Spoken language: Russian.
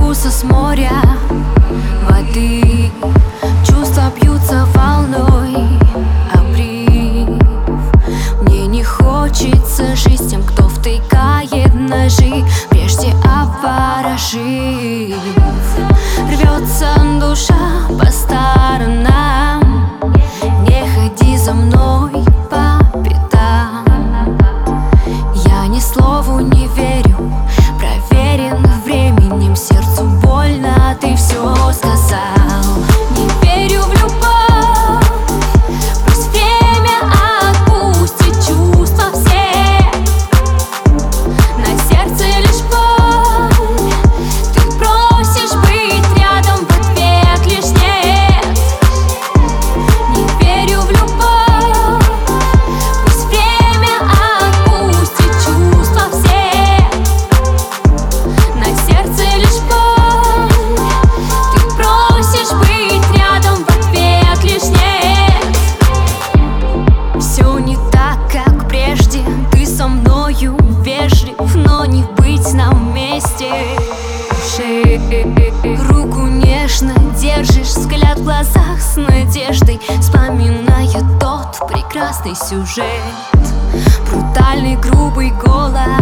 вкуса с моря воды. Чувства бьются волной об риф. Мне не хочется жить с тем, кто втыкает ножи, прежде обворожив. Рвется душа по сторонам, не ходи за мной по пятам. Я ни слову не верю, проверен временем, сердцу больно, ты все сказал. Не верю в любовь, пусть время отпустит чувства все. На сердце лишь боль, ты просишь быть рядом, в ответ лишь нет. Не верю в любовь, пусть время отпустит чувства все. На сердце лишь боль, ты просишь быть рядом, в ответ лишь нет. Все не так, как прежде, ты со мною вежлив, но не быть нам вместе. Руку нежно держишь, взгляд в глазах с надеждой, вспоминая тот прекрасный сюжет. Брутальный грубый голос